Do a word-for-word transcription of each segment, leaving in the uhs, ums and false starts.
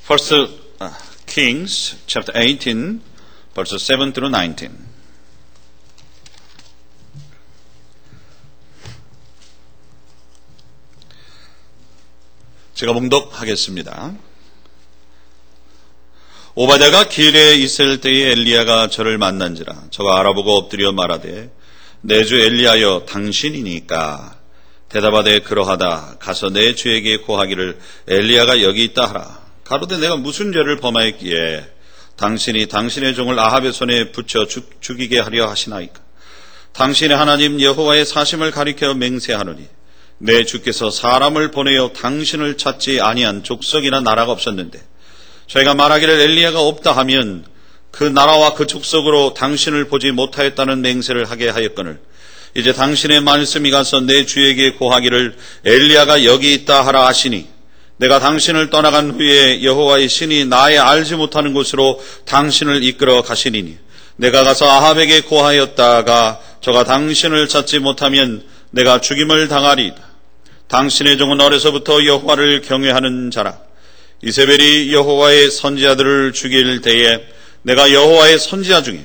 First Kings chapter eighteen, verses seven through nineteen. 제가 봉독하겠습니다. 오바댜가 길에 있을 때에 엘리야가 저를 만난지라. 저가 알아보고 엎드려 말하되 내 주 엘리야여 당신이니까. 대답하되 그러하다. 가서 내 주에게 고하기를 엘리야가 여기 있다 하라. 가로되 내가 무슨 죄를 범하였기에 당신이 당신의 종을 아합의 손에 붙여 죽, 죽이게 하려 하시나이까. 당신의 하나님 여호와의 사심을 가리켜 맹세하노니 내 주께서 사람을 보내어 당신을 찾지 아니한 족속이나 나라가 없었는데 저희가 말하기를 엘리야가 없다 하면 그 나라와 그 족속으로 당신을 보지 못하였다는 맹세를 하게 하였거늘 이제 당신의 말씀이 가서 내 주에게 고하기를 엘리야가 여기 있다 하라 하시니 내가 당신을 떠나간 후에 여호와의 신이 나의 알지 못하는 곳으로 당신을 이끌어 가시리니 내가 가서 아합에게 고하였다가 저가 당신을 찾지 못하면 내가 죽임을 당하리이다. 당신의 종은 어려서부터 여호와를 경외하는 자라. 이세벨이 여호와의 선지자들을 죽일 때에 내가 여호와의 선지자 중에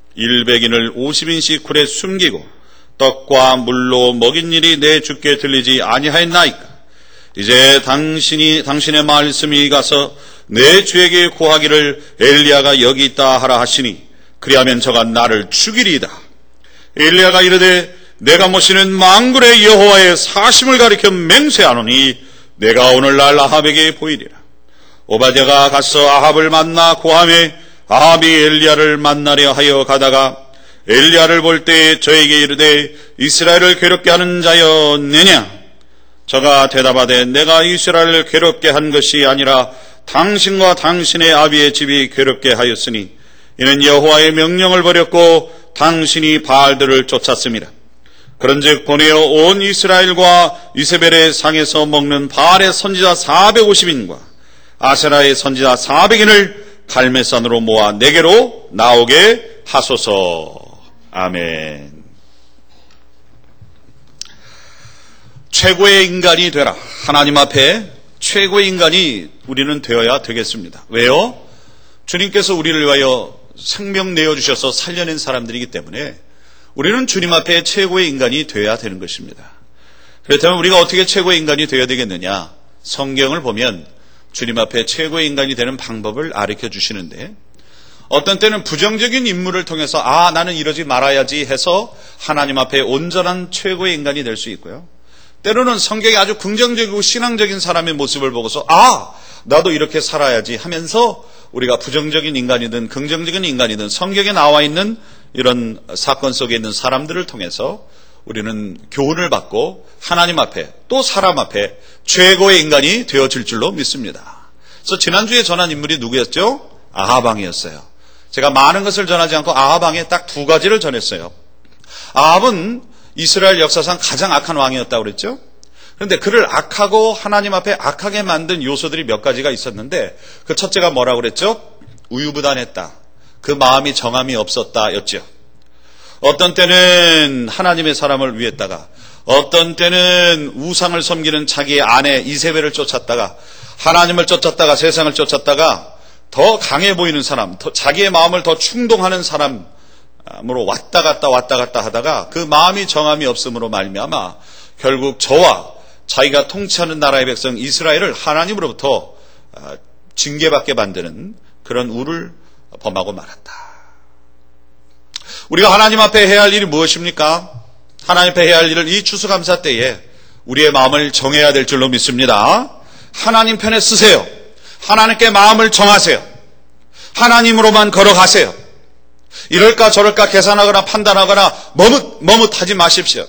일백인을 오십인씩 굴에 숨기고 떡과 물로 먹인 일이 내 주께 들리지 아니하였나이까. 이제 당신이 당신의 말씀이 가서 내 주에게 고하기를 엘리야가 여기 있다 하라 하시니 그리하면 저가 나를 죽이리이다. 엘리야가 이르되 내가 모시는 만군의 여호와의 사심을 가리켜 맹세하노니 내가 오늘날 아합에게 보이리라. 오바댜가 가서 아합을 만나 고하매 아합이 엘리야를 만나려 하여 가다가 엘리야를 볼 때 저에게 이르되 이스라엘을 괴롭게 하는 자였느냐. 저가 대답하되 내가 이스라엘을 괴롭게 한 것이 아니라 당신과 당신의 아비의 집이 괴롭게 하였으니 이는 여호와의 명령을 버렸고 당신이 바알들을 쫓았습니다. 그런즉 보내어 온 이스라엘과 이세벨의 상에서 먹는 바알의 선지자 사백오십인과 아세라의 선지자 사백인을 갈멜산으로 모아 내게로 나오게 하소서. 아멘. 최고의 인간이 되라. 하나님 앞에 최고의 인간이 우리는 되어야 되겠습니다. 왜요? 주님께서 우리를 위하여 생명 내어주셔서 살려낸 사람들이기 때문에 우리는 주님 앞에 최고의 인간이 되어야 되는 것입니다. 그렇다면 우리가 어떻게 최고의 인간이 되어야 되겠느냐? 성경을 보면 주님 앞에 최고의 인간이 되는 방법을 가르쳐 주시는데 어떤 때는 부정적인 인물을 통해서 아 나는 이러지 말아야지 해서 하나님 앞에 온전한 최고의 인간이 될 수 있고요. 때로는 성경이 아주 긍정적이고 신앙적인 사람의 모습을 보고서 아 나도 이렇게 살아야지 하면서 우리가 부정적인 인간이든 긍정적인 인간이든 성경에 나와 있는 이런 사건 속에 있는 사람들을 통해서 우리는 교훈을 받고 하나님 앞에 또 사람 앞에 최고의 인간이 되어질 줄로 믿습니다. 그래서 지난주에 전한 인물이 누구였죠? 아합 왕이었어요. 제가 많은 것을 전하지 않고 아합 왕의 딱 두 가지를 전했어요. 아합은 이스라엘 역사상 가장 악한 왕이었다고 그랬죠? 그런데 그를 악하고 하나님 앞에 악하게 만든 요소들이 몇 가지가 있었는데 그 첫째가 뭐라고 그랬죠? 우유부단했다. 그 마음이 정함이 없었다 였죠. 어떤 때는 하나님의 사람을 위했다가 어떤 때는 우상을 섬기는 자기의 아내 이세벨을 쫓았다가 하나님을 쫓았다가 세상을 쫓았다가 더 강해 보이는 사람, 더 자기의 마음을 더 충동하는 사람으로 왔다 갔다 왔다 갔다 하다가 그 마음이 정함이 없음으로 말미암아 결국 저와 자기가 통치하는 나라의 백성 이스라엘을 하나님으로부터 징계받게 만드는 그런 우를 범하고 말았다. 우리가 하나님 앞에 해야 할 일이 무엇입니까? 하나님 앞에 해야 할 일을 이 추수감사 때에 우리의 마음을 정해야 될 줄로 믿습니다. 하나님 편에 쓰세요. 하나님께 마음을 정하세요. 하나님으로만 걸어가세요. 이럴까 저럴까 계산하거나 판단하거나 머뭇 머뭇하지 마십시오.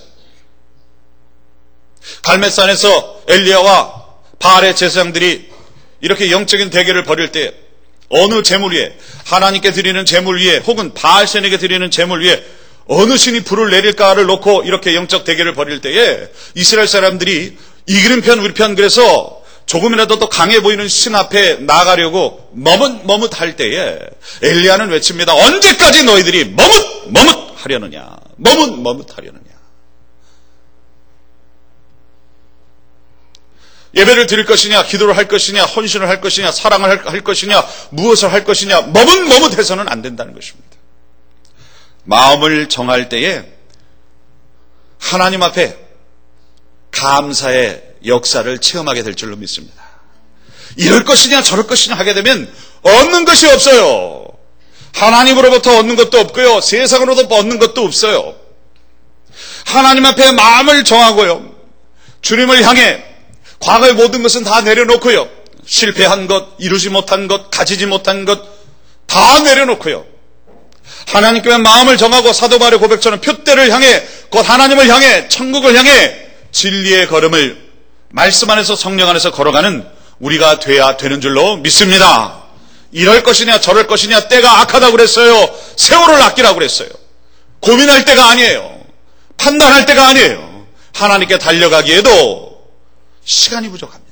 갈멜산에서 엘리야와 바알의 제사장들이 이렇게 영적인 대결을 벌일 때 어느 제물 위에 하나님께 드리는 제물 위에 혹은 바알신에게 드리는 제물 위에 어느 신이 불을 내릴까를 놓고 이렇게 영적 대결을 벌일 때에 이스라엘 사람들이 이기는 편 우리 편 그래서 조금이라도 더 강해 보이는 신 앞에 나가려고 머뭇머뭇할 때에 엘리야는 외칩니다. 언제까지 너희들이 머뭇머뭇하려느냐. 머뭇머뭇하려느냐. 예배를 드릴 것이냐, 기도를 할 것이냐, 헌신을 할 것이냐, 사랑을 할 것이냐, 무엇을 할 것이냐, 머뭇머뭇해서는 안 된다는 것입니다. 마음을 정할 때에 하나님 앞에 감사의 역사를 체험하게 될 줄로 믿습니다. 이럴 것이냐 저럴 것이냐 하게 되면 얻는 것이 없어요. 하나님으로부터 얻는 것도 없고요, 세상으로부터 얻는 것도 없어요. 하나님 앞에 마음을 정하고요, 주님을 향해 과거의 모든 것은 다 내려놓고요, 실패한 것, 이루지 못한 것, 가지지 못한 것 다 내려놓고요, 하나님께 마음을 정하고 사도 바울의 고백처럼 표대를 향해, 곧 하나님을 향해, 천국을 향해 진리의 걸음을 말씀 안에서 성령 안에서 걸어가는 우리가 돼야 되는 줄로 믿습니다. 이럴 것이냐 저럴 것이냐 때가 악하다고 그랬어요. 세월을 아끼라고 그랬어요. 고민할 때가 아니에요. 판단할 때가 아니에요. 하나님께 달려가기에도 시간이 부족합니다.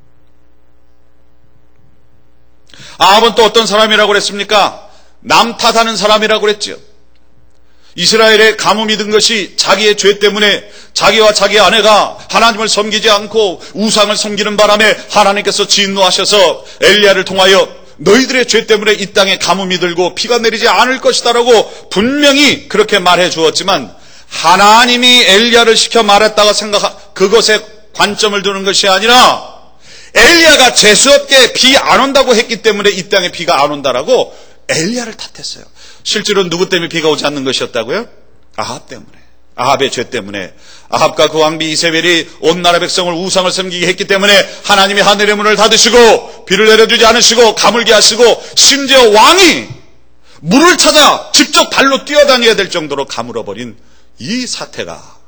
아합은 또 어떤 사람이라고 그랬습니까? 남 탓하는 사람이라고 그랬죠. 이스라엘의 가뭄이 든 것이 자기의 죄 때문에 자기와 자기 아내가 하나님을 섬기지 않고 우상을 섬기는 바람에 하나님께서 진노하셔서 엘리야를 통하여 너희들의 죄 때문에 이 땅에 가뭄이 들고 비가 내리지 않을 것이다라고 분명히 그렇게 말해 주었지만, 하나님이 엘리야를 시켜 말했다가 생각, 그것에 관점을 두는 것이 아니라 엘리야가 재수없게 비 안 온다고 했기 때문에 이 땅에 비가 안 온다라고 엘리야를 탓했어요. 실제로 누구 때문에 비가 오지 않는 것이었다고요? 아합 때문에. 아합의 죄 때문에. 아합과 그 왕비 이세벨이 온 나라 백성을 우상을 섬기게 했기 때문에 하나님이 하늘의 문을 닫으시고 비를 내려주지 않으시고 가물게 하시고, 심지어 왕이 물을 찾아 직접 발로 뛰어다녀야 될 정도로 가물어버린 이 사태가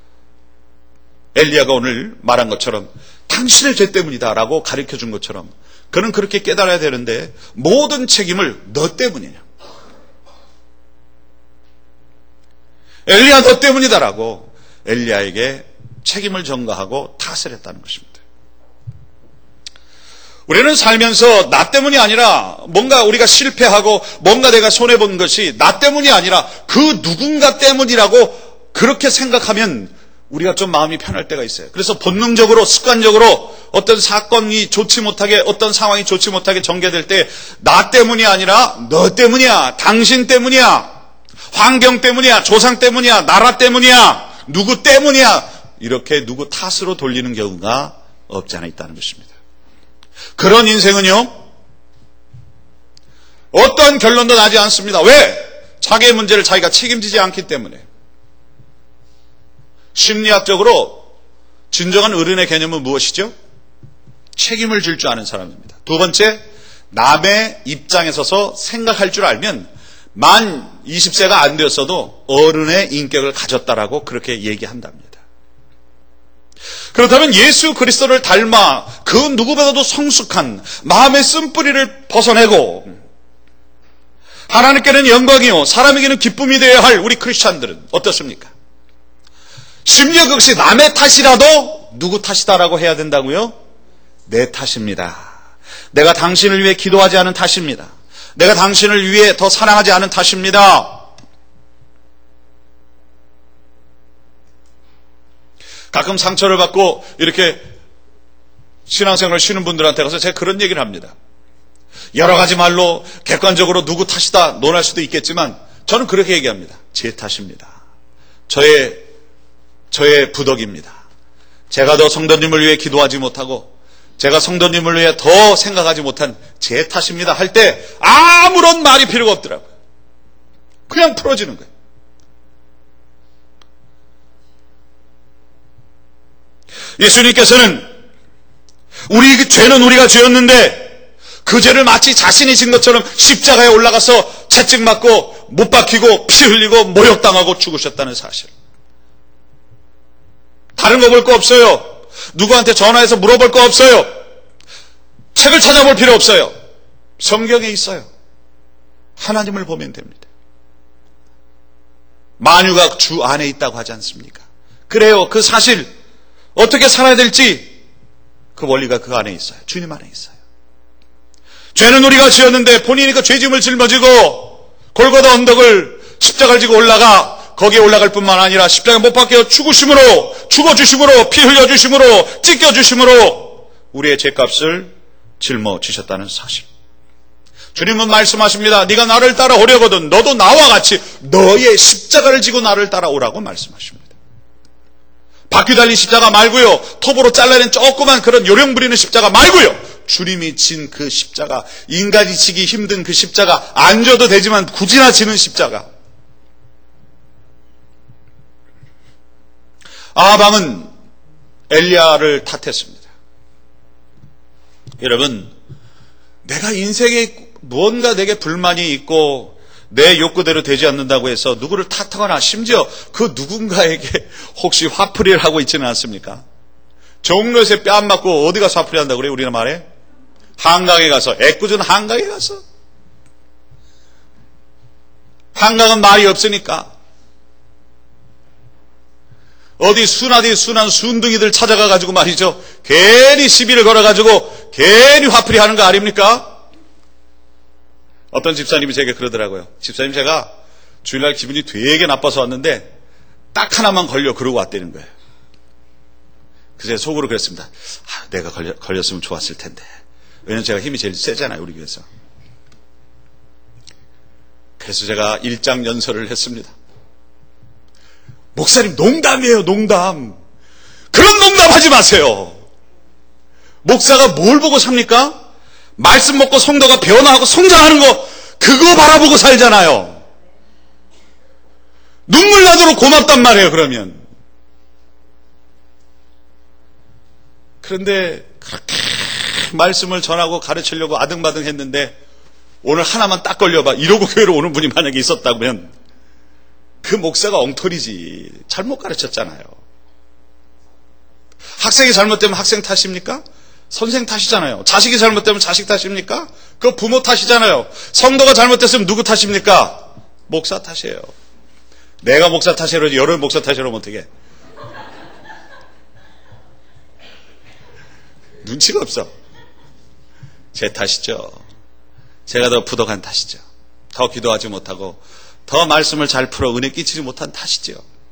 엘리야가 오늘 말한 것처럼 당신의 죄 때문이다라고 가르쳐준 것처럼 그는 그렇게 깨달아야 되는데, 모든 책임을 너 때문이냐, 엘리야 너 때문이다라고 엘리야에게 책임을 전가하고 탓을 했다는 것입니다. 우리는 살면서 나 때문이 아니라, 뭔가 우리가 실패하고 뭔가 내가 손해본 것이 나 때문이 아니라 그 누군가 때문이라고 그렇게 생각하면 우리가 좀 마음이 편할 때가 있어요. 그래서 본능적으로, 습관적으로 어떤 사건이 좋지 못하게, 어떤 상황이 좋지 못하게 전개될 때 나 때문이 아니라 너 때문이야, 당신 때문이야, 환경 때문이야, 조상 때문이야, 나라 때문이야, 누구 때문이야, 이렇게 누구 탓으로 돌리는 경우가 없지 않아 있다는 것입니다. 그런 인생은요, 어떤 결론도 나지 않습니다. 왜? 자기의 문제를 자기가 책임지지 않기 때문에. 심리학적으로 진정한 어른의 개념은 무엇이죠? 책임을 질 줄 아는 사람입니다. 두 번째, 남의 입장에 서서 생각할 줄 알면 만 이십 세가 안 되었어도 어른의 인격을 가졌다라고 그렇게 얘기한답니다. 그렇다면 예수 그리스도를 닮아 그 누구보다도 성숙한 마음의 쓴뿌리를 벗어내고 하나님께는 영광이요 사람에게는 기쁨이 되어야 할 우리 크리스찬들은 어떻습니까? 심지어 그것이 남의 탓이라도 누구 탓이다라고 해야 된다고요? 내 탓입니다. 내가 당신을 위해 기도하지 않은 탓입니다. 내가 당신을 위해 더 사랑하지 않은 탓입니다. 가끔 상처를 받고 이렇게 신앙생활을 쉬는 분들한테 가서 제가 그런 얘기를 합니다. 여러 가지 말로 객관적으로 누구 탓이다 논할 수도 있겠지만 저는 그렇게 얘기합니다. 제 탓입니다. 저의 저의 부덕입니다. 제가 더 성도님을 위해 기도하지 못하고 제가 성도님을 위해 더 생각하지 못한 제 탓입니다 할 때 아무런 말이 필요가 없더라고요. 그냥 풀어지는 거예요. 예수님께서는 우리 그 죄는 우리가 죄였는데 그 죄를 마치 자신이 진 것처럼 십자가에 올라가서 채찍 맞고 못 박히고 피 흘리고 모욕당하고 죽으셨다는 사실. 다른 거 볼 거 없어요. 누구한테 전화해서 물어볼 거 없어요. 책을 찾아볼 필요 없어요. 성경에 있어요. 하나님을 보면 됩니다. 만유가 주 안에 있다고 하지 않습니까? 그래요. 그 사실 어떻게 살아야 될지 그 원리가 그 안에 있어요. 주님 안에 있어요. 죄는 우리가 지었는데 본인이 그 죄짐을 짊어지고 골고다 언덕을 십자가를 지고 올라가 거기에 올라갈 뿐만 아니라 십자가에 못 박혀 죽으심으로 죽어주심으로 피 흘려주심으로 찢겨주심으로 우리의 죄값을 짊어지셨다는 사실. 주님은 말씀하십니다. 네가 나를 따라오려거든 너도 나와 같이 너의 십자가를 지고 나를 따라오라고 말씀하십니다. 바퀴 달린 십자가 말고요, 톱으로 잘라낸 조그만 그런 요령 부리는 십자가 말고요, 주님이 진 그 십자가, 인간이 지기 힘든 그 십자가, 안 져도 되지만 굳이나 지는 십자가. 아합왕은 엘리야를 탓했습니다. 여러분, 내가 인생에 무언가 내게 불만이 있고 내 욕구대로 되지 않는다고 해서 누구를 탓하거나 심지어 그 누군가에게 혹시 화풀이를 하고 있지는 않습니까? 종로에서 뺨 맞고 어디 가서 화풀이 한다고 그래요? 우리나라 말에? 한강에 가서, 애꿎은 한강에 가서. 한강은 말이 없으니까 어디 순하디 순한 순둥이들 찾아가가지고 말이죠, 괜히 시비를 걸어가지고 괜히 화풀이 하는 거 아닙니까? 어떤 집사님이 제게 그러더라고요. 집사님, 제가 주일날 기분이 되게 나빠서 왔는데 딱 하나만 걸려 그러고 왔다는 거예요. 그래서 속으로 그랬습니다. 아, 내가 걸려, 걸렸으면 좋았을 텐데. 왜냐면 제가 힘이 제일 세잖아요, 우리 교회에서. 그래서 제가 일장연설을 했습니다. 목사님, 농담이에요, 농담. 그런 농담 하지 마세요. 목사가 뭘 보고 삽니까? 말씀 먹고 성도가 변화하고 성장하는 거, 그거 바라보고 살잖아요. 눈물 나도록 고맙단 말이에요, 그러면. 그런데 그렇게 말씀을 전하고 가르치려고 아등바등 했는데 오늘 하나만 딱 걸려봐 이러고 교회로 오는 분이 만약에 있었다면 그 목사가 엉터리지. 잘못 가르쳤잖아요. 학생이 잘못되면 학생 탓입니까? 선생 탓이잖아요. 자식이 잘못되면 자식 탓입니까? 그 부모 탓이잖아요. 성도가 잘못됐으면 누구 탓입니까? 목사 탓이에요. 내가 목사 탓이라도 여러 목사 탓이라면 어떻게? 눈치가 없어. 제 탓이죠. 제가 더 부족한 탓이죠. 더 기도하지 못하고 더 말씀을 잘 풀어 은혜 끼치지 못한 탓이죠.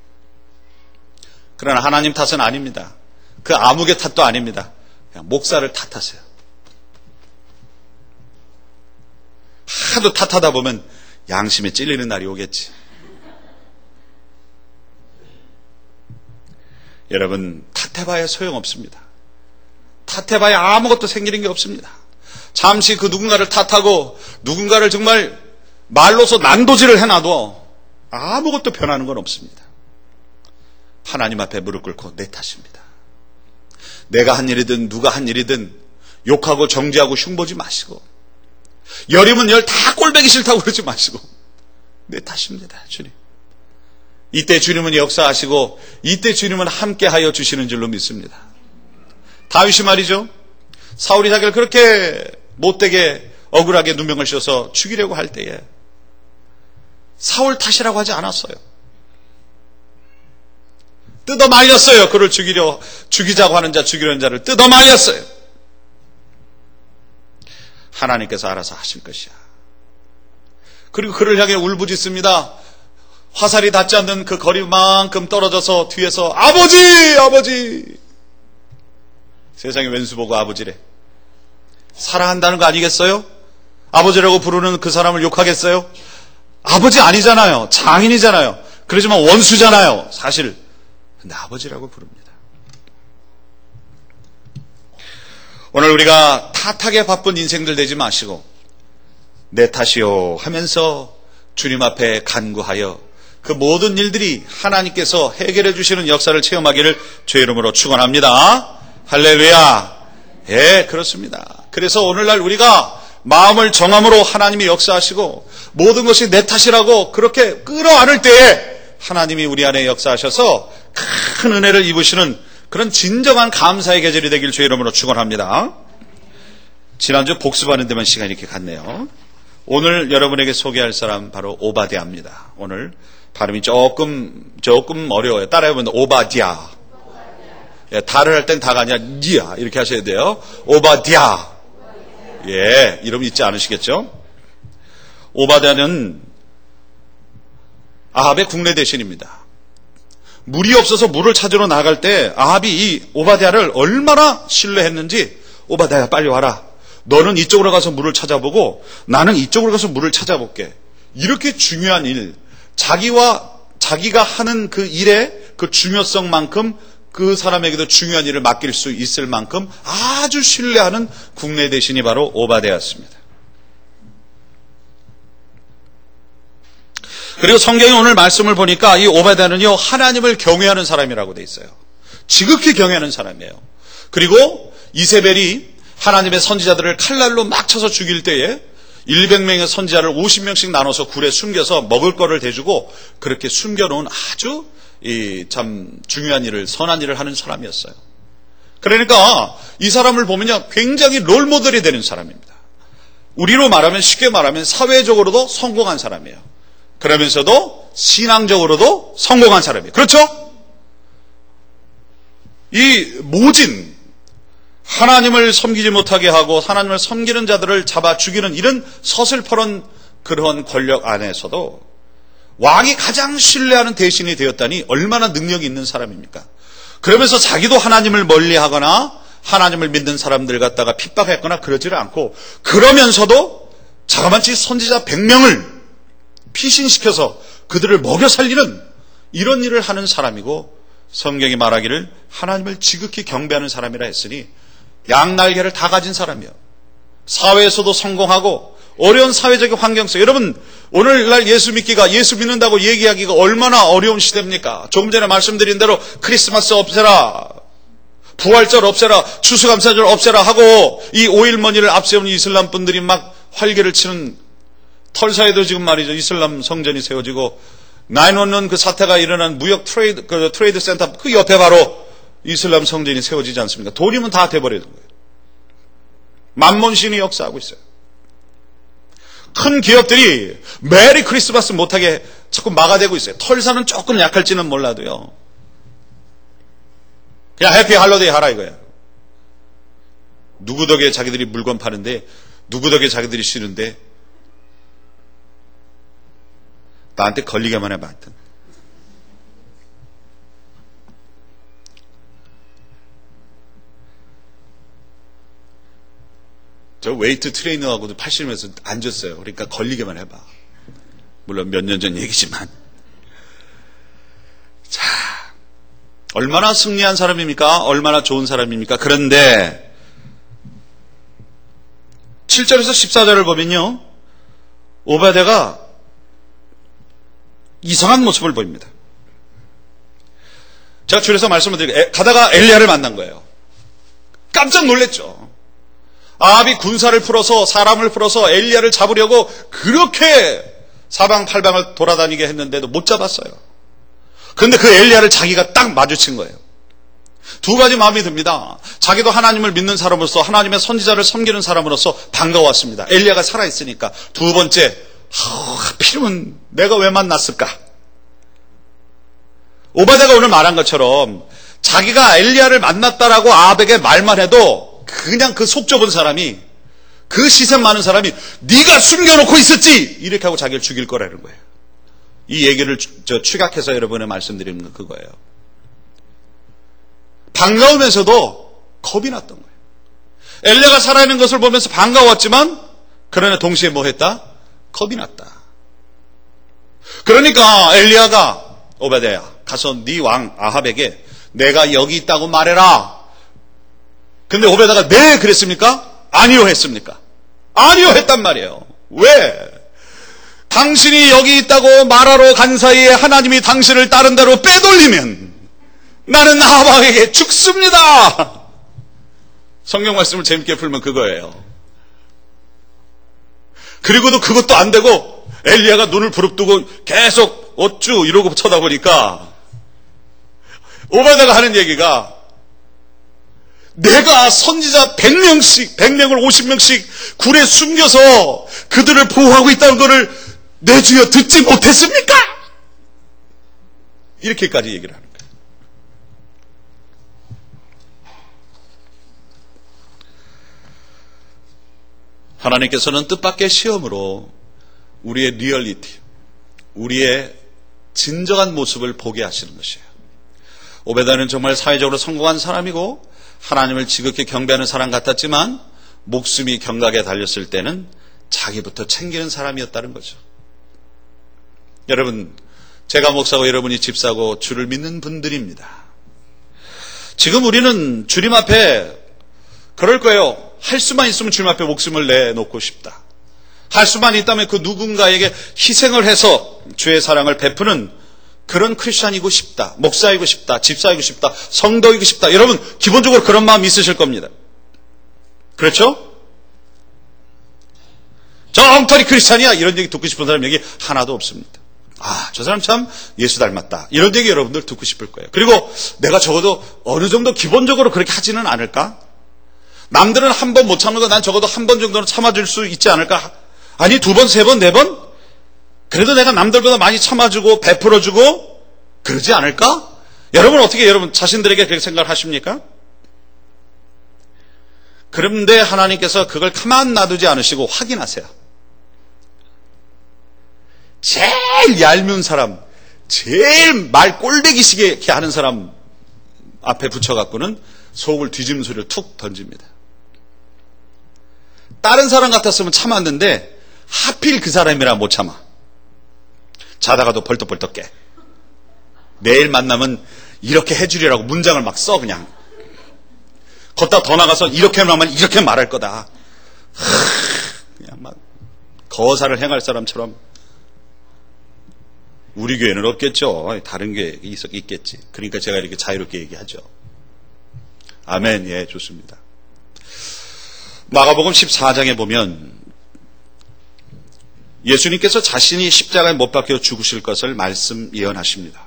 그러나 하나님 탓은 아닙니다. 그 아무개 탓도 아닙니다. 그냥 목사를 탓하세요. 하도 탓하다 보면 양심에 찔리는 날이 오겠지. 여러분, 탓해봐야 소용없습니다. 탓해봐야 아무것도 생기는 게 없습니다. 잠시 그 누군가를 탓하고 누군가를 정말 말로서 난도질을 해놔도 아무것도 변하는 건 없습니다. 하나님 앞에 무릎 꿇고 내 탓입니다. 내가 한 일이든 누가 한 일이든 욕하고 정죄하고 흉보지 마시고 열이면 열 다 꼴보기 싫다고 그러지 마시고 내 탓입니다, 주님. 이때 주님은 역사하시고 이때 주님은 함께하여 주시는 줄로 믿습니다. 다윗이 말이죠, 사울이 자기를 그렇게 못되게 억울하게 누명을 씌워서 죽이려고 할 때에 사울 탓이라고 하지 않았어요. 뜯어 말렸어요. 그를 죽이려 죽이자고 하는 자, 죽이려는 자를 뜯어 말렸어요. 하나님께서 알아서 하실 것이야. 그리고 그를 향해 울부짖습니다. 화살이 닿지 않는 그 거리만큼 떨어져서 뒤에서 아버지! 아버지! 세상에 왼수 보고 아버지래. 사랑한다는 거 아니겠어요? 아버지라고 부르는 그 사람을 욕하겠어요? 아버지 아니잖아요. 장인이잖아요. 그러지만 원수잖아요, 사실. 근데 아버지라고 부릅니다. 오늘 우리가 탓하게 바쁜 인생들 되지 마시고 내 탓이요 하면서 주님 앞에 간구하여 그 모든 일들이 하나님께서 해결해 주시는 역사를 체험하기를 주의 이름으로 축원합니다. 할렐루야. 예, 그렇습니다. 그래서 오늘날 우리가 마음을 정함으로 하나님이 역사하시고 모든 것이 내 탓이라고 그렇게 끌어안을 때에 하나님이 우리 안에 역사하셔서 큰 은혜를 입으시는 그런 진정한 감사의 계절이 되길 주의 이름으로 축원합니다. 지난주 복습하는 데만 시간이 이렇게 갔네요. 오늘 여러분에게 소개할 사람 바로 오바댜입니다. 오늘 발음이 조금 조금 어려워요. 따라해보면 오바댜. 예, 다를 할 땐 다가 아니라 니야 이렇게 하셔야 돼요. 오바댜. 예, 이름 잊지 않으시겠죠? 오바댜는 아합의 국내 대신입니다. 물이 없어서 물을 찾으러 나갈 때 아합이 이 오바댜를 얼마나 신뢰했는지 오바댜야 빨리 와라. 너는 이쪽으로 가서 물을 찾아보고 나는 이쪽으로 가서 물을 찾아볼게. 이렇게 중요한 일, 자기와 자기가 하는 그 일의 그 중요성만큼 그 사람에게도 중요한 일을 맡길 수 있을 만큼 아주 신뢰하는 국내 대신이 바로 오바댜였습니다. 그리고 성경의 오늘 말씀을 보니까 이 오바댜는요, 하나님을 경외하는 사람이라고 돼 있어요. 지극히 경외하는 사람이에요. 그리고 이세벨이 하나님의 선지자들을 칼날로 막 쳐서 죽일 때에 백 명의 선지자를 오십 명씩 나눠서 굴에 숨겨서 먹을 거를 대주고 그렇게 숨겨놓은 아주 이 참 중요한 일을, 선한 일을 하는 사람이었어요. 그러니까 이 사람을 보면요, 굉장히 롤모델이 되는 사람입니다. 우리로 말하면, 쉽게 말하면 사회적으로도 성공한 사람이에요. 그러면서도 신앙적으로도 성공한 사람이에요. 그렇죠? 이 모진 하나님을 섬기지 못하게 하고 하나님을 섬기는 자들을 잡아 죽이는 이런 서슬퍼런 그런 권력 안에서도 왕이 가장 신뢰하는 대신이 되었다니 얼마나 능력이 있는 사람입니까? 그러면서 자기도 하나님을 멀리하거나 하나님을 믿는 사람들 갖다가 핍박했거나 그러지를 않고, 그러면서도 자그마치 선지자 백 명을 피신시켜서 그들을 먹여 살리는 이런 일을 하는 사람이고, 성경이 말하기를 하나님을 지극히 경배하는 사람이라 했으니 양날개를 다 가진 사람이요, 사회에서도 성공하고 어려운 사회적인 환경 속, 여러분 오늘날 예수 믿기가, 예수 믿는다고 얘기하기가 얼마나 어려운 시대입니까? 조금 전에 말씀드린 대로 크리스마스 없애라, 부활절 없애라, 추수감사절 없애라 하고 이 오일머니를 앞세운 이슬람 분들이 막 활개를 치는, 털사에도 지금 말이죠, 이슬람 성전이 세워지고 나인일일 그 사태가 일어난 무역 트레이드, 그 트레이드 센터 그 옆에 바로 이슬람 성전이 세워지지 않습니까? 돈이면 다 돼버리는 거예요. 만몬신이 역사하고 있어요. 큰 기업들이 메리 크리스마스 못하게 자꾸 막아대고 있어요. 털사는 조금 약할지는 몰라도요, 그냥 해피 할로데이 하라 이거예요. 누구 덕에 자기들이 물건 파는데, 누구 덕에 자기들이 쉬는데 나한테 걸리게만 해봐. 하여튼 저 웨이트 트레이너하고도 팔씨름에서 앉았어요. 그러니까 걸리게만 해봐. 물론 몇 년 전 얘기지만. 자, 얼마나 승리한 사람입니까? 얼마나 좋은 사람입니까? 그런데 칠 절에서 십사 절을 보면요, 오바댜가 이상한 모습을 보입니다. 제가 줄여서 말씀을 드릴게요. 가다가 엘리야를 만난 거예요. 깜짝 놀랐죠. 아합이 군사를 풀어서, 사람을 풀어서 엘리야를 잡으려고 그렇게 사방팔방을 돌아다니게 했는데도 못 잡았어요. 그런데 그 엘리야를 자기가 딱 마주친 거예요. 두 가지 마음이 듭니다. 자기도 하나님을 믿는 사람으로서, 하나님의 선지자를 섬기는 사람으로서 반가웠습니다. 엘리야가 살아있으니까. 두 번째, 하필이면 내가 왜 만났을까? 오바댜가 오늘 말한 것처럼 자기가 엘리야를 만났다라고 아합에게 말만 해도 그냥 그 속 좁은 사람이, 그 시선 많은 사람이 네가 숨겨놓고 있었지! 이렇게 하고 자기를 죽일 거라는 거예요. 이 얘기를 저 추격해서 여러분에 말씀드리는 건 그거예요. 반가우면서도 겁이 났던 거예요. 엘리야가 살아있는 것을 보면서 반가웠지만 그러나 동시에 뭐 했다? 겁이 났다. 그러니까 엘리야가 오바댜야, 가서 네 왕 아합에게 내가 여기 있다고 말해라. 근데 오바댜가 네 그랬습니까? 아니요 했습니까? 아니요 했단 말이에요. 왜? 당신이 여기 있다고 말하러 간 사이에 하나님이 당신을 다른 데로 빼돌리면 나는 아합에게 죽습니다. 성경 말씀을 재밌게 풀면 그거예요. 그리고도 그것도 안 되고 엘리야가 눈을 부릅뜨고 계속 어쭈 이러고 쳐다보니까 오바댜가 하는 얘기가, 내가 선지자 백 명씩, 백 명을 오십 명씩 굴에 숨겨서 그들을 보호하고 있다는 것을 내 주여 듣지 못했습니까? 이렇게까지 얘기를 하는 거예요. 하나님께서는 뜻밖의 시험으로 우리의 리얼리티, 우리의 진정한 모습을 보게 하시는 것이에요. 오베다는 정말 사회적으로 성공한 사람이고 하나님을 지극히 경배하는 사람 같았지만 목숨이 경각에 달렸을 때는 자기부터 챙기는 사람이었다는 거죠. 여러분, 제가 목사고 여러분이 집사고 주를 믿는 분들입니다. 지금 우리는 주님 앞에 그럴 거예요. 할 수만 있으면 주님 앞에 목숨을 내놓고 싶다. 할 수만 있다면 그 누군가에게 희생을 해서 주의 사랑을 베푸는 그런 크리스찬이고 싶다. 목사이고 싶다. 집사이고 싶다. 성도이고 싶다. 여러분 기본적으로 그런 마음이 있으실 겁니다. 그렇죠? 저 엉터리 크리스찬이야 이런 얘기 듣고 싶은 사람 여기 하나도 없습니다. 아, 저 사람 참 예수 닮았다 이런 얘기 여러분들 듣고 싶을 거예요. 그리고 내가 적어도 어느 정도 기본적으로 그렇게 하지는 않을까? 남들은 한 번 못 참는 거 난 적어도 한 번 정도는 참아줄 수 있지 않을까? 아니 두 번, 세 번, 네 번? 그래도 내가 남들보다 많이 참아주고 베풀어주고 그러지 않을까? 여러분 어떻게 여러분 자신들에게 그렇게 생각을 하십니까? 그런데 하나님께서 그걸 가만 놔두지 않으시고 확인하세요. 제일 얄미운 사람, 제일 말 꼴배기시게 하는 사람 앞에 붙여갖고는 속을 뒤집는 소리를 툭 던집니다. 다른 사람 같았으면 참았는데 하필 그 사람이라 못 참아. 자다가도 벌떡벌떡 깨. 내일 만나면 이렇게 해주리라고 문장을 막 써 그냥. 걷다 더 나가서 이렇게 하면 이렇게 말할 거다. 그냥 막 거사를 행할 사람처럼. 우리 교회는 없겠죠. 다른 교회 있겠지. 그러니까 제가 이렇게 자유롭게 얘기하죠. 아멘. 예, 좋습니다. 마가복음 십사 장에 보면 예수님께서 자신이 십자가에 못 박혀 죽으실 것을 말씀 예언하십니다.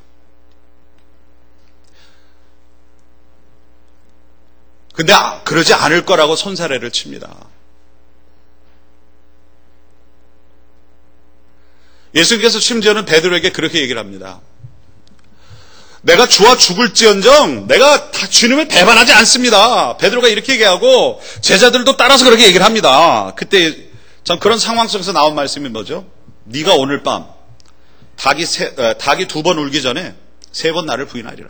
근데 그러지 않을 거라고 손사래를 칩니다. 예수님께서 심지어는 베드로에게 그렇게 얘기를 합니다. 내가 주와 죽을지언정 내가 다 주님을 배반하지 않습니다. 베드로가 이렇게 얘기하고 제자들도 따라서 그렇게 얘기를 합니다. 그때 전 그런 상황 속에서 나온 말씀이 뭐죠? 네가 오늘 밤 닭이, 세, 어, 닭이 두 번 울기 전에 세 번 나를 부인하리라.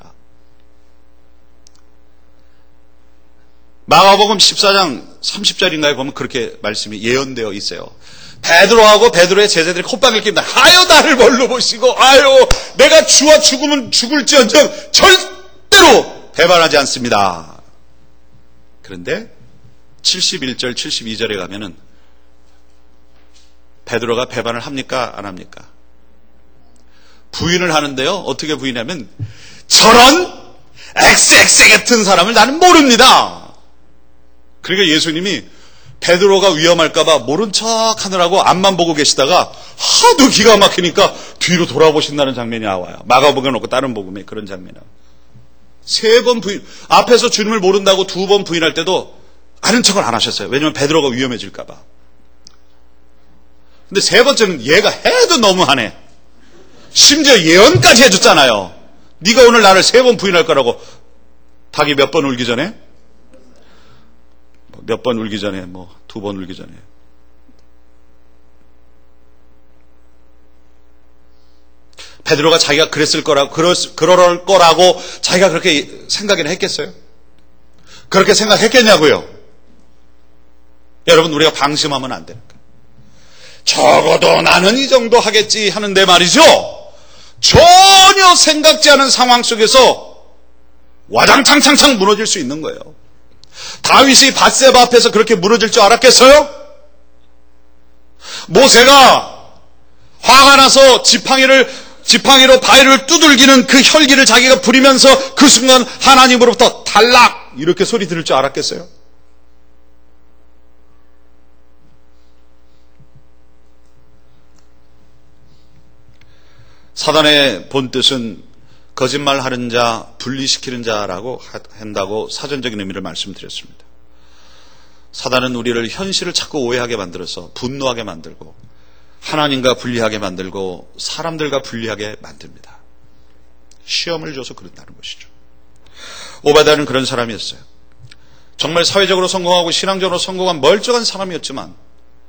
마가복음 십사 장 삼십 절인가에 보면 그렇게 말씀이 예언되어 있어요. 베드로하고 베드로의 제자들이 콧방을 낍니다. 아유 나를 뭘로 보시고 아유 내가 주와 죽으면 죽을지언정 절대로 배반하지 않습니다. 그런데 칠십일 절 칠십이 절에 가면은 베드로가 배반을 합니까? 안 합니까? 부인을 하는데요. 어떻게 부인하면 저런 엑스엑스 같은 사람을 나는 모릅니다. 그러니까 예수님이 베드로가 위험할까봐 모른 척 하느라고 앞만 보고 계시다가 하도 기가 막히니까 뒤로 돌아보신다는 장면이 나와요. 마가복음에 놓고 다른 복음에 그런 장면이 나와요. 세 번 부인, 앞에서 주님을 모른다고 두 번 부인할 때도 아는 척을 안 하셨어요. 왜냐하면 베드로가 위험해질까봐. 근데 세 번째는 얘가 해도 너무하네. 심지어 예언까지 해줬잖아요. 네가 오늘 나를 세 번 부인할 거라고. 닭이 몇 번 울기 전에? 몇 번 울기 전에, 뭐, 두 번 울기 전에. 베드로가 자기가 그랬을 거라고, 그럴, 그럴 거라고 자기가 그렇게 생각이나 했겠어요? 그렇게 생각했겠냐고요? 여러분, 우리가 방심하면 안 되는 거예요. 적어도 나는 이 정도 하겠지 하는데 말이죠. 전혀 생각지 않은 상황 속에서 와장창창창 무너질 수 있는 거예요. 다윗이 밧세바 앞에서 그렇게 무너질 줄 알았겠어요? 모세가 화가 나서 지팡이를 지팡이로 바위를 두들기는 그 혈기를 자기가 부리면서 그 순간 하나님으로부터 탈락 이렇게 소리 들을 줄 알았겠어요? 사단의 본뜻은 거짓말하는 자, 분리시키는 자라고 한다고 사전적인 의미를 말씀드렸습니다. 사단은 우리를 현실을 자꾸 오해하게 만들어서 분노하게 만들고 하나님과 분리하게 만들고 사람들과 분리하게 만듭니다. 시험을 줘서 그런다는 것이죠. 오바댜는 그런 사람이었어요. 정말 사회적으로 성공하고 신앙적으로 성공한 멀쩡한 사람이었지만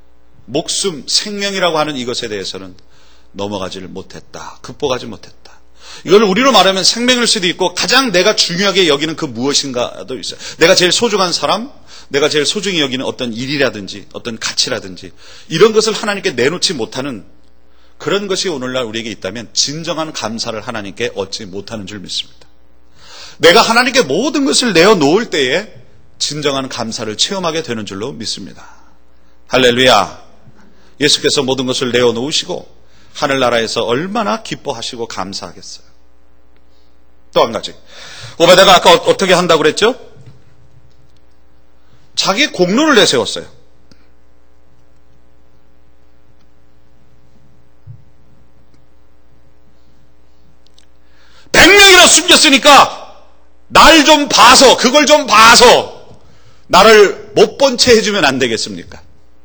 목숨, 생명이라고 하는 이것에 대해서는 넘어가지를 못했다. 극복하지 못했다. 이걸 우리로 말하면 생명일 수도 있고 가장 내가 중요하게 여기는 그 무엇인가도 있어요. 내가 제일 소중한 사람, 내가 제일 소중히 여기는 어떤 일이라든지 어떤 가치라든지 이런 것을 하나님께 내놓지 못하는 그런 것이 오늘날 우리에게 있다면 진정한 감사를 하나님께 얻지 못하는 줄 믿습니다. 내가 하나님께 모든 것을 내어놓을 때에 진정한 감사를 체험하게 되는 줄로 믿습니다. 할렐루야. 예수께서 모든 것을 내어놓으시고 하늘나라에서 얼마나 기뻐하시고 감사하겠어요. 또 한 가지, 오베데가 아까 어떻게 한다고 그랬죠? 자기 공로를 내세웠어요. 백 명이나 숨겼으니까 날 좀 봐서, 그걸 좀 봐서 나를 못 본 채 해주면 안 되겠습니까?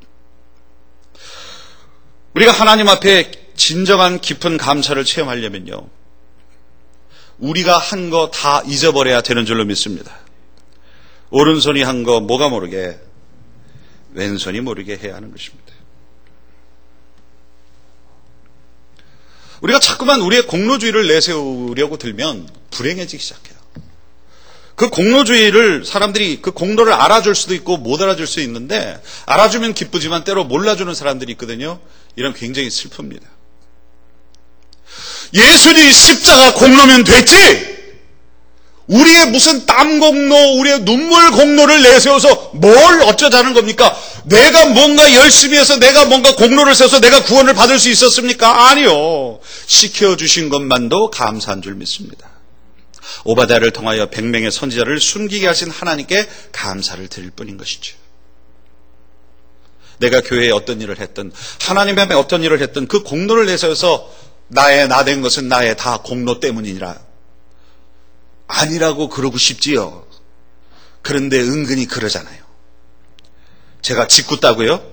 우리가 하나님 앞에 진정한 깊은 감사를 체험하려면요, 우리가 한 거 다 잊어버려야 되는 줄로 믿습니다. 오른손이 한 거 뭐가 모르게 왼손이 모르게 해야 하는 것입니다. 우리가 자꾸만 우리의 공로주의를 내세우려고 들면 불행해지기 시작해요. 그 공로주의를 사람들이 그 공로를 알아줄 수도 있고 못 알아줄 수 있는데, 알아주면 기쁘지만 때로 몰라주는 사람들이 있거든요. 이런 굉장히 슬픕니다. 예수님이 십자가 공로면 됐지, 우리의 무슨 땀 공로, 우리의 눈물 공로를 내세워서 뭘 어쩌자는 겁니까? 내가 뭔가 열심히 해서 내가 뭔가 공로를 세워서 내가 구원을 받을 수 있었습니까? 아니요. 시켜주신 것만도 감사한 줄 믿습니다. 오바댜를 통하여 백 명의 선지자를 숨기게 하신 하나님께 감사를 드릴 뿐인 것이죠. 내가 교회에 어떤 일을 했든 하나님 앞에 어떤 일을 했든 그 공로를 내세워서 나의 나 된 것은 나의 다 공로 때문이니라, 아니라고 그러고 싶지요. 그런데 은근히 그러잖아요. 제가 짓궂다고요?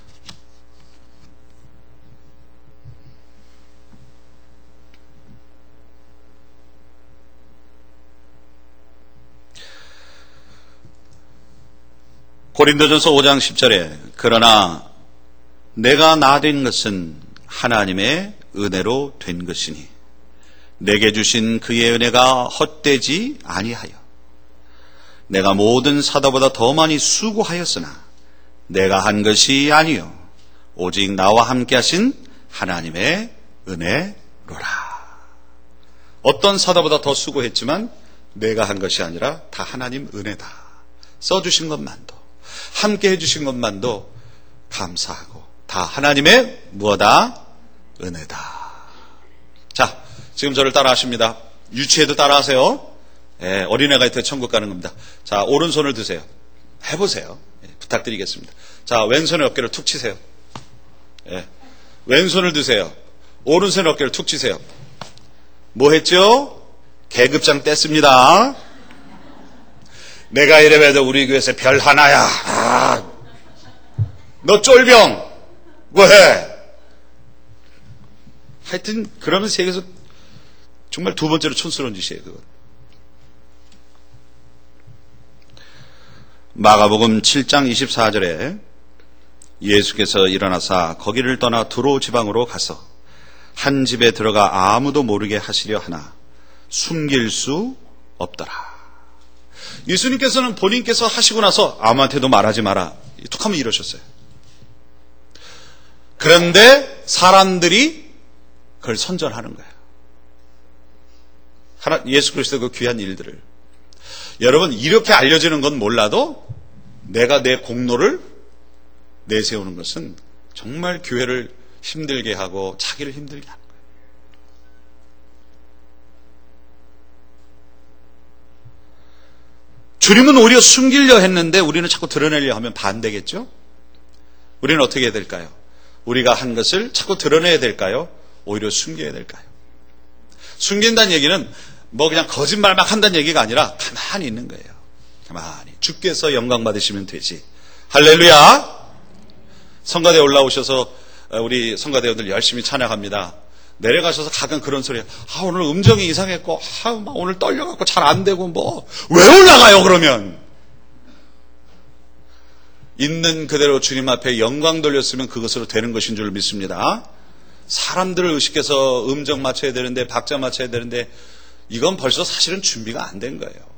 고린도전서 오 장 십 절에 그러나 내가 나 된 것은 하나님의 은혜로 된 것이니 내게 주신 그의 은혜가 헛되지 아니하여 내가 모든 사도보다 더 많이 수고하였으나 내가 한 것이 아니요 오직 나와 함께 하신 하나님의 은혜로라. 어떤 사도보다 더 수고했지만 내가 한 것이 아니라 다 하나님 은혜다. 써주신 것만도, 함께 해주신 것만도 감사하고 다 하나님의 무엇다? 은혜다. 자, 지금 저를 따라 하십니다. 유치해도 따라 하세요. 예, 어린애가 있을 때 천국 가는 겁니다. 자, 오른손을 드세요. 해보세요. 예, 부탁드리겠습니다. 자, 왼손의 어깨를 툭 치세요. 예, 왼손을 드세요. 오른손의 어깨를 툭 치세요. 뭐 했죠? 계급장 뗐습니다. 내가 이래봬도 우리 교회에서 별 하나야. 아, 너 쫄병 왜? 하여튼 그러면 세계에서 정말 두 번째로 촌스러운 짓이에요. 그건. 마가복음 칠 장 이십사 절에 예수께서 일어나사 거기를 떠나 두로 지방으로 가서 한 집에 들어가 아무도 모르게 하시려 하나 숨길 수 없더라. 예수님께서는 본인께서 하시고 나서 아무한테도 말하지 마라 툭하면 이러셨어요. 그런데 사람들이 그걸 선전하는 거예요. 하나, 예수 그리스도의 그 귀한 일들을. 여러분, 이렇게 알려지는 건 몰라도 내가 내 공로를 내세우는 것은 정말 교회를 힘들게 하고 자기를 힘들게 하는 거예요. 주님은 오히려 숨기려 했는데 우리는 자꾸 드러내려 하면 반대겠죠? 우리는 어떻게 해야 될까요? 우리가 한 것을 자꾸 드러내야 될까요? 오히려 숨겨야 될까요? 숨긴다는 얘기는 뭐 그냥 거짓말 막 한다는 얘기가 아니라 가만히 있는 거예요. 가만히. 주께서 영광 받으시면 되지. 할렐루야. 성가대 올라오셔서 우리 성가대원들 열심히 찬양합니다. 내려가셔서 가끔 그런 소리, 아, 오늘 음정이 이상했고, 아, 막 오늘 떨려갖고 잘 안 되고 뭐, 왜 올라가요, 그러면? 있는 그대로 주님 앞에 영광 돌렸으면 그것으로 되는 것인 줄 믿습니다. 사람들을 의식해서 음정 맞춰야 되는데, 박자 맞춰야 되는데, 이건 벌써 사실은 준비가 안 된 거예요.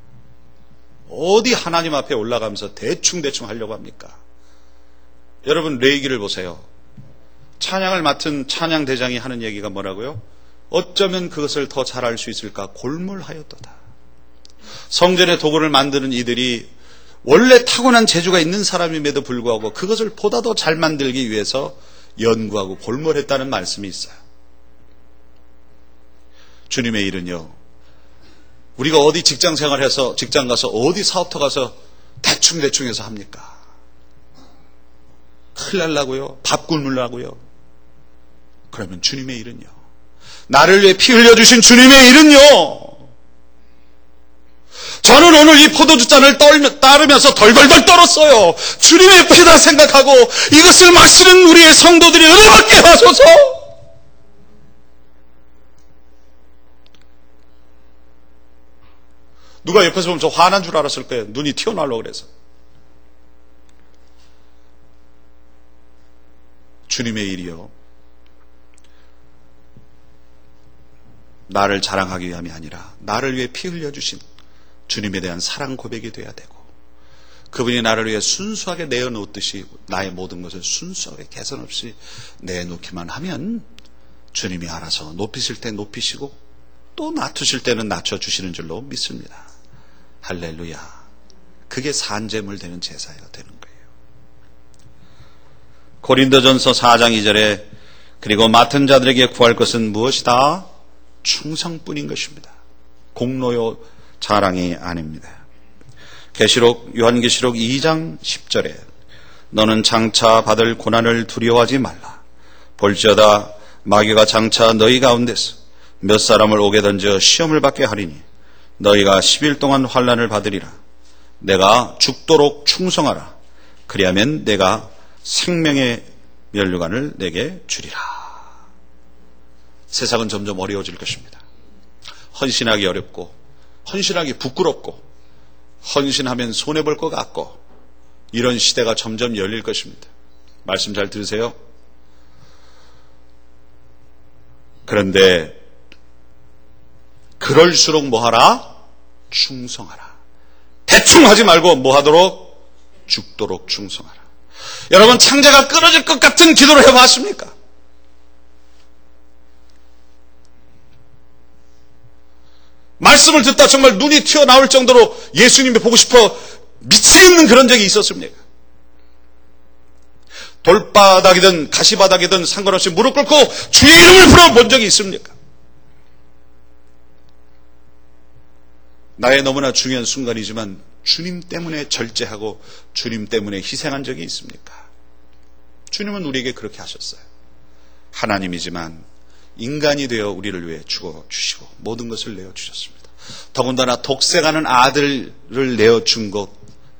어디 하나님 앞에 올라가면서 대충대충 하려고 합니까? 여러분, 레위기를 보세요. 찬양을 맡은 찬양대장이 하는 얘기가 뭐라고요? 어쩌면 그것을 더 잘할 수 있을까 골몰하였도다. 성전의 도구를 만드는 이들이 원래 타고난 재주가 있는 사람임에도 불구하고 그것을 보다 더 잘 만들기 위해서 연구하고 골몰했다는 말씀이 있어요. 주님의 일은요, 우리가 어디 직장 생활해서, 직장 가서, 어디 사업터 가서 대충대충 해서 합니까? 큰일 날라고요? 밥 굶으려고요? 그러면 주님의 일은요, 나를 위해 피 흘려주신 주님의 일은요, 저는 오늘 이 포도주잔을 떨며, 따르면서 덜덜덜 떨었어요. 주님의 피다 생각하고 이것을 마시는 우리의 성도들이 은혜받게 하소서. 누가 옆에서 보면 저 화난 줄 알았을 거예요. 눈이 튀어나오려고 그래서. 주님의 일이요, 나를 자랑하기 위함이 아니라 나를 위해 피 흘려주신 주님에 대한 사랑 고백이 돼야 되고, 그분이 나를 위해 순수하게 내어놓듯이 나의 모든 것을 순수하게 개선 없이 내놓기만 하면 주님이 알아서 높이실 때 높이시고 또 낮추실 때는 낮춰주시는 줄로 믿습니다. 할렐루야. 그게 산재물 되는 제사가 되는 거예요. 고린도전서 사 장 이 절에 그리고 맡은 자들에게 구할 것은 무엇이다? 충성뿐인 것입니다. 공로요 자랑이 아닙니다. 계시록 요한계시록 이 장 십 절에 너는 장차 받을 고난을 두려워하지 말라. 볼지어다 마귀가 장차 너희 가운데서 몇 사람을 오게 던져 시험을 받게 하리니 너희가 십 일 동안 환난을 받으리라. 내가 죽도록 충성하라. 그리하면 내가 생명의 면류관을 내게 주리라. 세상은 점점 어려워질 것입니다. 헌신하기 어렵고, 헌신하기 부끄럽고, 헌신하면 손해볼 것 같고, 이런 시대가 점점 열릴 것입니다. 말씀 잘 들으세요. 그런데 그럴수록 뭐하라? 충성하라. 대충 하지 말고 뭐하도록? 죽도록 충성하라. 여러분, 창자가 끊어질 것 같은 기도를 해봤습니까? 말씀을 듣다 정말 눈이 튀어나올 정도로 예수님이 보고 싶어 미치겠는 그런 적이 있었습니까? 돌바닥이든 가시바닥이든 상관없이 무릎 꿇고 주의 이름을 불러본 적이 있습니까? 나의 너무나 중요한 순간이지만 주님 때문에 절제하고 주님 때문에 희생한 적이 있습니까? 주님은 우리에게 그렇게 하셨어요. 하나님이지만 인간이 되어 우리를 위해 죽어주시고 모든 것을 내어주셨습니다. 더군다나 독생하는 아들을 내어준 것,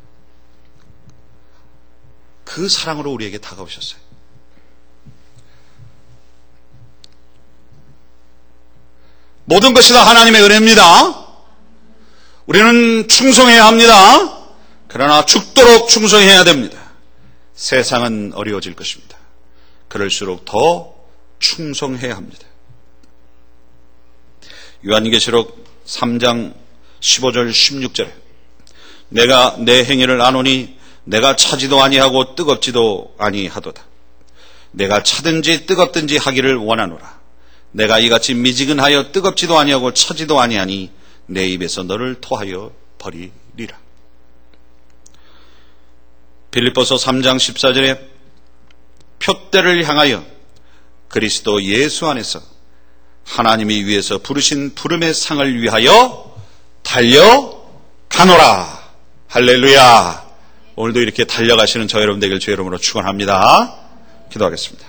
그 사랑으로 우리에게 다가오셨어요. 모든 것이 다 하나님의 은혜입니다. 우리는 충성해야 합니다. 그러나 죽도록 충성해야 됩니다. 세상은 어려워질 것입니다. 그럴수록 더 충성해야 합니다. 요한계시록 삼 장 십오 절 십육 절에 내가 내 행위를 아노니 내가 차지도 아니하고 뜨겁지도 아니하도다. 내가 차든지 뜨겁든지 하기를 원하노라. 내가 이같이 미지근하여 뜨겁지도 아니하고 차지도 아니하니 내 입에서 너를 토하여 버리리라. 빌립보서 삼 장 십사 절에 표대를 향하여 그리스도 예수 안에서 하나님이 위에서 부르신 부름의 상을 위하여 달려가노라. 할렐루야. 오늘도 이렇게 달려가시는 저 여러분 되길 주의 이름으로 축원합니다. 기도하겠습니다.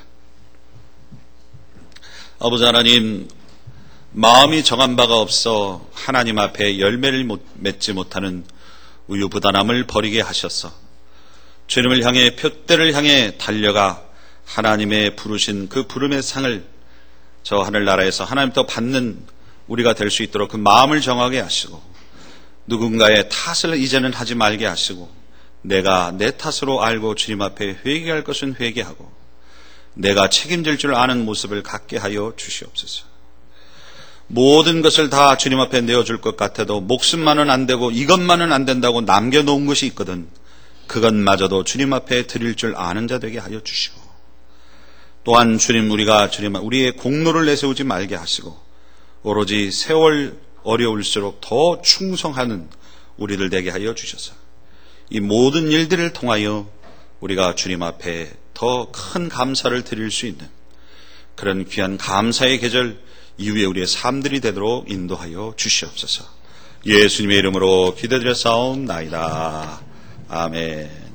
아버지 하나님, 마음이 정한 바가 없어 하나님 앞에 열매를 맺지 못하는 우유부단함을 버리게 하셔서 주님을 향해 표대를 향해 달려가 하나님의 부르신 그 부름의 상을 저 하늘나라에서 하나님부터 받는 우리가 될 수 있도록 그 마음을 정하게 하시고, 누군가의 탓을 이제는 하지 말게 하시고, 내가 내 탓으로 알고 주님 앞에 회개할 것은 회개하고, 내가 책임질 줄 아는 모습을 갖게 하여 주시옵소서. 모든 것을 다 주님 앞에 내어줄 것 같아도 목숨만은 안 되고 이것만은 안 된다고 남겨놓은 것이 있거든. 그것마저도 주님 앞에 드릴 줄 아는 자 되게 하여 주시고, 또한 주님, 우리가 주님 우리의 공로를 내세우지 말게 하시고 오로지 세월 어려울수록 더 충성하는 우리들 되게 하여 주셔서 이 모든 일들을 통하여 우리가 주님 앞에 더 큰 감사를 드릴 수 있는 그런 귀한 감사의 계절 이후에 우리의 삶들이 되도록 인도하여 주시옵소서. 예수님의 이름으로 기도드려 싸움나이다. 아멘.